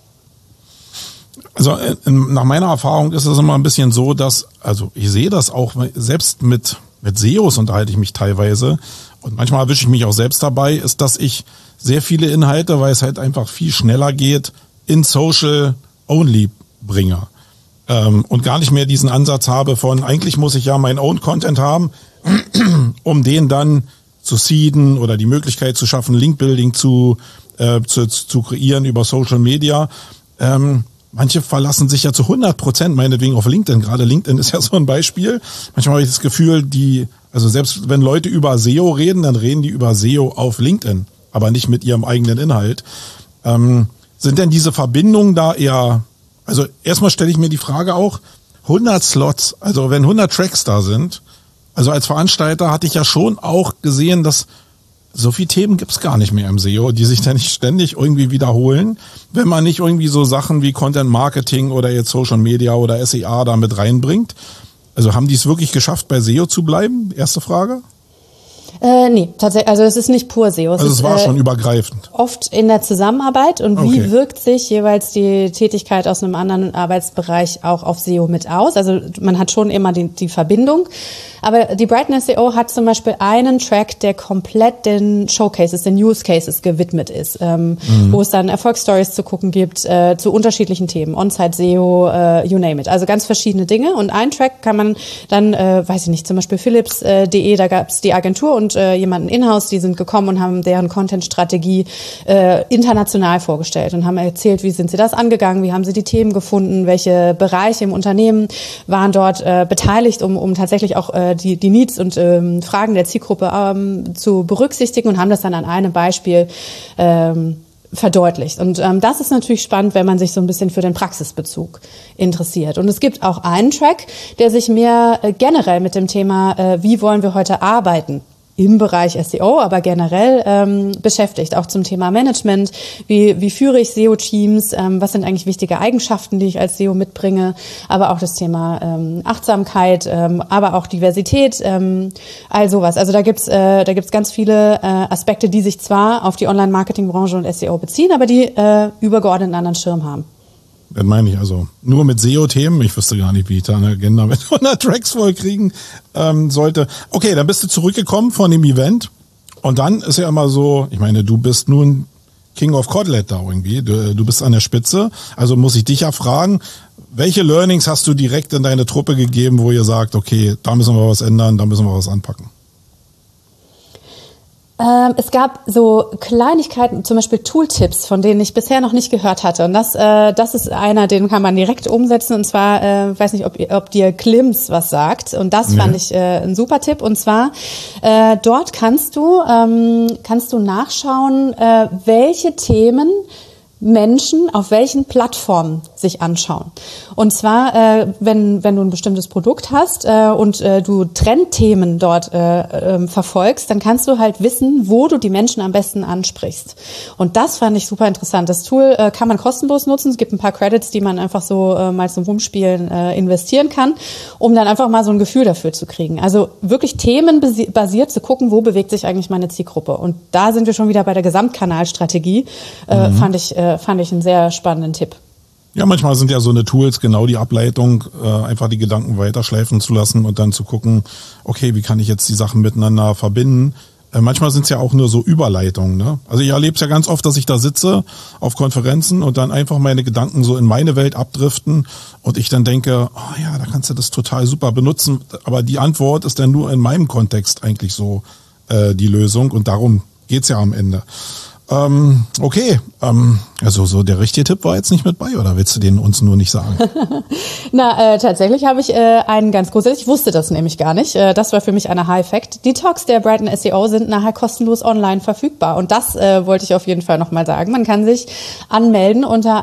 Also nach meiner Erfahrung ist es immer ein bisschen so, dass, also ich sehe das auch, selbst mit SEOs unterhalte ich mich teilweise und manchmal erwische ich mich auch selbst dabei, ist, dass ich sehr viele Inhalte, weil es halt einfach viel schneller geht, in Social Only bringe. Und gar nicht mehr diesen Ansatz habe von, eigentlich muss ich ja meinen Own Content haben, um den dann zu seeden oder die Möglichkeit zu schaffen, Link-Building zu kreieren über Social Media. Manche verlassen sich ja zu 100% meinetwegen auf LinkedIn. Gerade LinkedIn ist ja so ein Beispiel. Manchmal habe ich das Gefühl, also selbst wenn Leute über SEO reden, dann reden die über SEO auf LinkedIn, aber nicht mit ihrem eigenen Inhalt. Sind denn diese Verbindungen da eher, also erstmal stelle ich mir die Frage auch, 100 Slots, also wenn 100 Tracks da sind, also als Veranstalter hatte ich ja schon auch gesehen, dass so viele Themen gibt's gar nicht mehr im SEO, die sich dann nicht ständig irgendwie wiederholen, wenn man nicht irgendwie so Sachen wie Content Marketing oder jetzt Social Media oder SEA da mit reinbringt. Also haben die es wirklich geschafft, bei SEO zu bleiben? Erste Frage. Nee, tatsächlich, also es ist nicht pur SEO. Es war schon übergreifend. Oft in der Zusammenarbeit und wie wirkt sich jeweils die Tätigkeit aus einem anderen Arbeitsbereich auch auf SEO mit aus? Also man hat schon immer die Verbindung. Aber die Brighton SEO hat zum Beispiel einen Track, der komplett den Showcases, den Use Cases gewidmet ist, wo es dann Erfolgsstories zu gucken gibt, zu unterschiedlichen Themen, On-Site SEO, you name it. Also ganz verschiedene Dinge. Und einen Track kann man dann, weiß ich nicht, zum Beispiel Philips.de, da gab es die Agentur und jemanden in-house, die sind gekommen und haben deren Content-Strategie international vorgestellt und haben erzählt, wie sind sie das angegangen, wie haben sie die Themen gefunden, welche Bereiche im Unternehmen waren dort beteiligt, um tatsächlich auch die Needs und Fragen der Zielgruppe zu berücksichtigen und haben das dann an einem Beispiel verdeutlicht. Und das ist natürlich spannend, wenn man sich so ein bisschen für den Praxisbezug interessiert. Und es gibt auch einen Track, der sich mehr generell mit dem Thema, wie wollen wir heute arbeiten, im Bereich SEO, aber generell beschäftigt, auch zum Thema Management. Wie führe ich SEO-Teams? Was sind eigentlich wichtige Eigenschaften, die ich als SEO mitbringe? Aber auch das Thema Achtsamkeit, aber auch Diversität, all sowas. Also da gibt's ganz viele Aspekte, die sich zwar auf die Online-Marketing-Branche und SEO beziehen, aber die übergeordnet einen anderen Schirm haben. Das meine ich, also nur mit SEO-Themen, ich wüsste gar nicht, wie ich da eine Agenda mit 100 Tracks voll kriegen sollte. Okay, dann bist du zurückgekommen von dem Event und dann ist ja immer so, ich meine, du bist nun King of Kotelett da irgendwie, du bist an der Spitze, also muss ich dich ja fragen, welche Learnings hast du direkt in deine Truppe gegeben, wo ihr sagt, okay, da müssen wir was ändern, da müssen wir was anpacken? Es gab so Kleinigkeiten, zum Beispiel Tooltips, von denen ich bisher noch nicht gehört hatte. Und das ist einer, den kann man direkt umsetzen. Und zwar, weiß nicht, ob dir Glimpse was sagt. Und das fand ich ein super Tipp. Und zwar, dort kannst du nachschauen, welche Themen Menschen auf welchen Plattformen sich anschauen. Und zwar, wenn du ein bestimmtes Produkt hast und du Trendthemen dort verfolgst, dann kannst du halt wissen, wo du die Menschen am besten ansprichst. Und das fand ich super interessant. Das Tool kann man kostenlos nutzen. Es gibt ein paar Credits, die man einfach so mal zum Rumspielen investieren kann, um dann einfach mal so ein Gefühl dafür zu kriegen. Also wirklich themenbasiert zu gucken, wo bewegt sich eigentlich meine Zielgruppe. Und da sind wir schon wieder bei der Gesamtkanalstrategie. Fand ich einen sehr spannenden Tipp. Ja, manchmal sind ja so eine Tools genau die Ableitung, einfach die Gedanken weiterschleifen zu lassen und dann zu gucken, okay, wie kann ich jetzt die Sachen miteinander verbinden? Manchmal sind es ja auch nur so Überleitungen, ne? Also ich erlebe es ja ganz oft, dass ich da sitze auf Konferenzen und dann einfach meine Gedanken so in meine Welt abdriften und ich dann denke, oh ja, da kannst du das total super benutzen, aber die Antwort ist dann nur in meinem Kontext eigentlich so die Lösung und darum geht's ja am Ende. Okay, also so der richtige Tipp war jetzt nicht mit bei, oder willst du den uns nur nicht sagen? Na, tatsächlich habe ich einen ganz grundsätzlich, ich wusste das nämlich gar nicht, das war für mich eine High-Fact. Die Talks der Brighton SEO sind nachher kostenlos online verfügbar und das wollte ich auf jeden Fall nochmal sagen. Man kann sich anmelden unter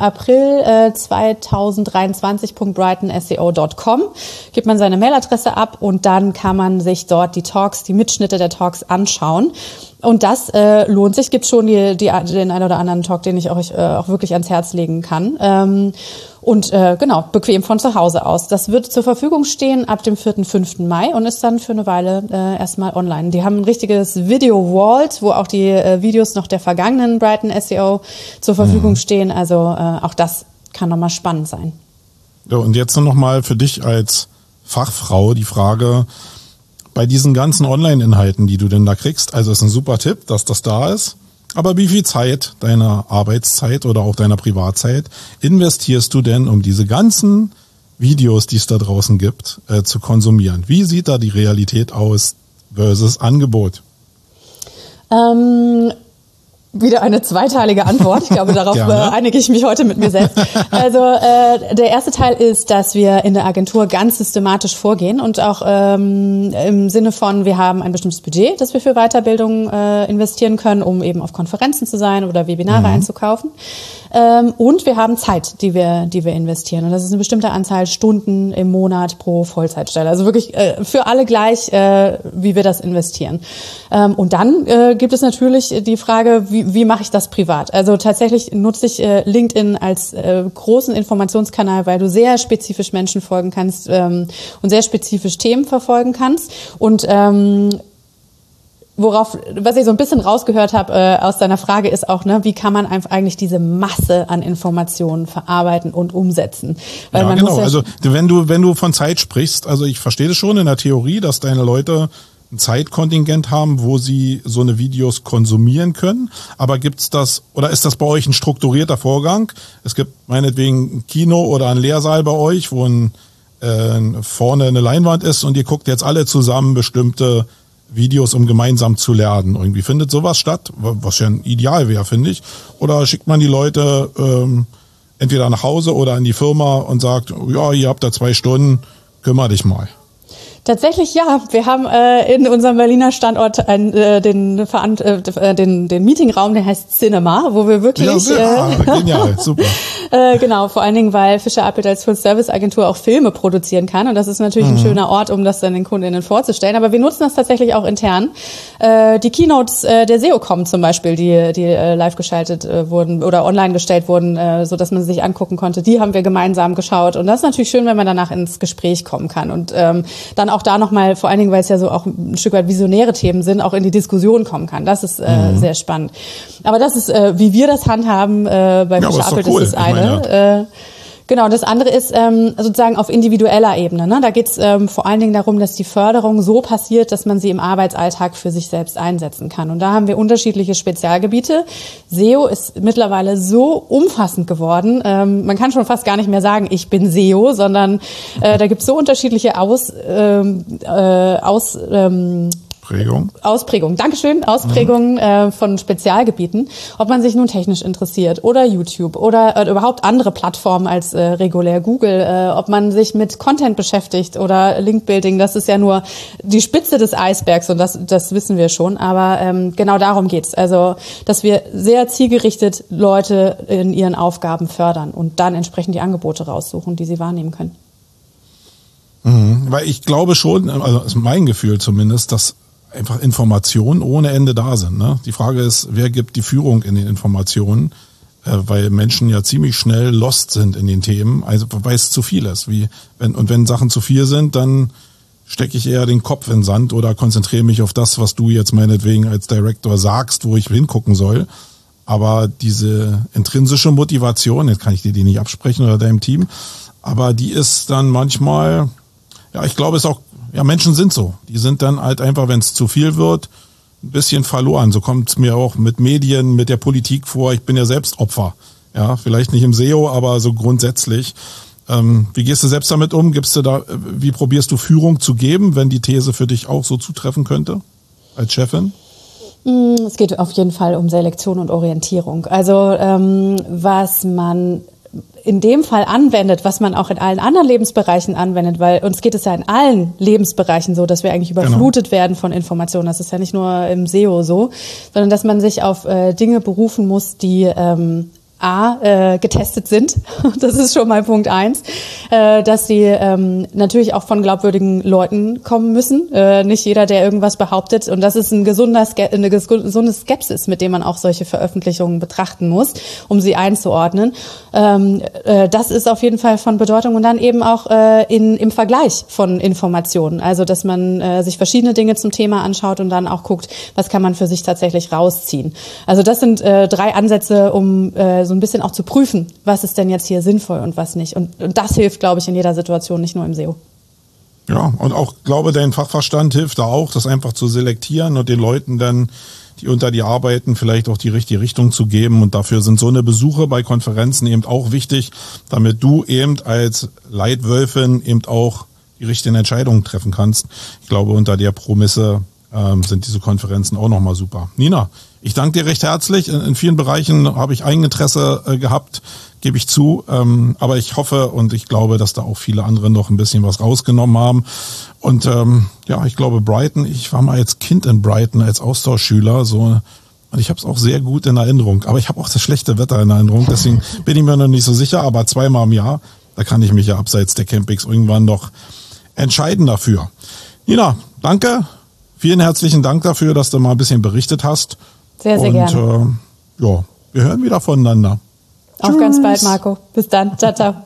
april2023.brightonseo.com, gibt man seine Mailadresse ab und dann kann man sich dort die Talks, die Mitschnitte der Talks anschauen. Und das lohnt sich. Es gibt schon den einen oder anderen Talk, den ich euch auch wirklich ans Herz legen kann. Genau, bequem von zu Hause aus. Das wird zur Verfügung stehen ab dem 4. 5. Mai und ist dann für eine Weile erstmal online. Die haben ein richtiges Video-Vault, wo auch die Videos noch der vergangenen Brighton SEO zur Verfügung stehen. Also auch das kann nochmal spannend sein. Ja, und jetzt noch mal für dich als Fachfrau die Frage, bei diesen ganzen Online-Inhalten, die du denn da kriegst, also ist ein super Tipp, dass das da ist, aber wie viel Zeit deiner Arbeitszeit oder auch deiner Privatzeit investierst du denn, um diese ganzen Videos, die es da draußen gibt, zu konsumieren? Wie sieht da die Realität aus versus Angebot? Wieder eine zweiteilige Antwort. Ich glaube, darauf einige ich mich heute mit mir selbst. Also der erste Teil ist, dass wir in der Agentur ganz systematisch vorgehen und auch im Sinne von, wir haben ein bestimmtes Budget, das wir für Weiterbildung investieren können, um eben auf Konferenzen zu sein oder Webinare einzukaufen. Und wir haben Zeit, die wir investieren. Und das ist eine bestimmte Anzahl Stunden im Monat pro Vollzeitstelle. Also wirklich für alle gleich, wie wir das investieren. Und dann gibt es natürlich die Frage, wie mache ich das privat? Also tatsächlich nutze ich LinkedIn als großen Informationskanal, weil du sehr spezifisch Menschen folgen kannst und sehr spezifisch Themen verfolgen kannst. Und was ich so ein bisschen rausgehört habe aus deiner Frage ist auch, ne, wie kann man eigentlich diese Masse an Informationen verarbeiten und umsetzen? Weil ja, man genau. Muss also wenn du von Zeit sprichst, also ich verstehe das schon in der Theorie, dass deine Leute ein Zeitkontingent haben, wo sie so eine Videos konsumieren können. Aber gibt's das, oder ist das bei euch ein strukturierter Vorgang? Es gibt meinetwegen ein Kino oder einen Lehrsaal bei euch, wo vorne eine Leinwand ist und ihr guckt jetzt alle zusammen bestimmte Videos, um gemeinsam zu lernen. Irgendwie findet sowas statt, was ja ein Ideal wäre, finde ich. Oder schickt man die Leute entweder nach Hause oder in die Firma und sagt, ja, ihr habt da 2 Stunden, kümmere dich mal. Tatsächlich ja. Wir haben in unserem Berliner Standort den Meetingraum, der heißt Cinema, wo wir wirklich genial, super. Genau, vor allen Dingen, weil Fischer Appelt als Full-Service-Agentur auch Filme produzieren kann und das ist natürlich ein schöner Ort, um das dann den KundInnen vorzustellen. Aber wir nutzen das tatsächlich auch intern. Die Keynotes der SEOCom zum Beispiel, die live geschaltet wurden oder online gestellt wurden, so dass man sie sich angucken konnte, die haben wir gemeinsam geschaut und das ist natürlich schön, wenn man danach ins Gespräch kommen kann und dann auch da nochmal, vor allen Dingen, weil es ja so auch ein Stück weit visionäre Themen sind, auch in die Diskussion kommen kann. Das ist sehr spannend. Aber das ist, wie wir das handhaben bei Fischer Appelt, cool. Ist das eine. Genau, das andere ist sozusagen auf individueller Ebene. Ne? Da geht es vor allen Dingen darum, dass die Förderung so passiert, dass man sie im Arbeitsalltag für sich selbst einsetzen kann. Und da haben wir unterschiedliche Spezialgebiete. SEO ist mittlerweile so umfassend geworden. Man kann schon fast gar nicht mehr sagen, ich bin SEO, sondern da gibt es so unterschiedliche Ausprägung. Dankeschön. Ausprägung von Spezialgebieten. Ob man sich nun technisch interessiert oder YouTube oder überhaupt andere Plattformen als regulär Google, ob man sich mit Content beschäftigt oder Linkbuilding, das ist ja nur die Spitze des Eisbergs und das wissen wir schon. Aber genau darum geht's. Also, dass wir sehr zielgerichtet Leute in ihren Aufgaben fördern und dann entsprechend die Angebote raussuchen, die sie wahrnehmen können. Weil ich glaube schon, also ist mein Gefühl zumindest, dass einfach Informationen ohne Ende da sind. Ne? Die Frage ist, wer gibt die Führung in den Informationen? Weil Menschen ja ziemlich schnell lost sind in den Themen, also weil es zu viel ist. Wenn Sachen zu viel sind, dann stecke ich eher den Kopf in den Sand oder konzentriere mich auf das, was du jetzt meinetwegen als Director sagst, wo ich hingucken soll. Aber diese intrinsische Motivation, jetzt kann ich dir die nicht absprechen oder deinem Team, aber die ist dann manchmal, ja, ich glaube, es auch, ja, Menschen sind so. Die sind dann halt einfach, wenn es zu viel wird, ein bisschen verloren. So kommt es mir auch mit Medien, mit der Politik vor. Ich bin ja selbst Opfer. Ja, vielleicht nicht im SEO, aber so grundsätzlich. Wie gehst du selbst damit um? Wie probierst du Führung zu geben, wenn die These für dich auch so zutreffen könnte als Chefin? Es geht auf jeden Fall um Selektion und Orientierung. Also was man in dem Fall anwendet, was man auch in allen anderen Lebensbereichen anwendet, weil uns geht es ja in allen Lebensbereichen so, dass wir eigentlich überflutet werden von Informationen. Das ist ja nicht nur im SEO so, sondern dass man sich auf Dinge berufen muss, die getestet sind. Das ist schon mal Punkt 1, dass sie natürlich auch von glaubwürdigen Leuten kommen müssen. Nicht jeder, der irgendwas behauptet. Und das ist eine gesunde Skepsis, mit dem man auch solche Veröffentlichungen betrachten muss, um sie einzuordnen. Das ist auf jeden Fall von Bedeutung. Und dann eben auch im Vergleich von Informationen. Also, dass man sich verschiedene Dinge zum Thema anschaut und dann auch guckt, was kann man für sich tatsächlich rausziehen. Also das sind 3 Ansätze, um so ein bisschen auch zu prüfen, was ist denn jetzt hier sinnvoll und was nicht. Und das hilft, glaube ich, in jeder Situation, nicht nur im SEO. Ja, und auch, glaube, dein Fachverstand hilft da auch, das einfach zu selektieren und den Leuten dann, die unter dir arbeiten, vielleicht auch die richtige Richtung zu geben. Und dafür sind so eine Besuche bei Konferenzen eben auch wichtig, damit du eben als Leitwölfin eben auch die richtigen Entscheidungen treffen kannst. Ich glaube, unter der Prämisse sind diese Konferenzen auch nochmal super. Nina, ich danke dir recht herzlich. In vielen Bereichen habe ich Eigeninteresse gehabt, gebe ich zu. Aber ich hoffe und ich glaube, dass da auch viele andere noch ein bisschen was rausgenommen haben. Und ja, ich glaube, Brighton, ich war mal als Kind in Brighton, als Austauschschüler, so, und ich habe es auch sehr gut in Erinnerung. Aber ich habe auch das schlechte Wetter in Erinnerung, deswegen bin ich mir noch nicht so sicher. Aber 2-mal im Jahr, da kann ich mich ja abseits der Campings irgendwann noch entscheiden dafür. Nina, danke. Vielen herzlichen Dank dafür, dass du mal ein bisschen berichtet hast. Sehr, sehr gerne. Und ja, wir hören wieder voneinander. Auf ganz bald, Marco. Bis dann. Ciao, ciao.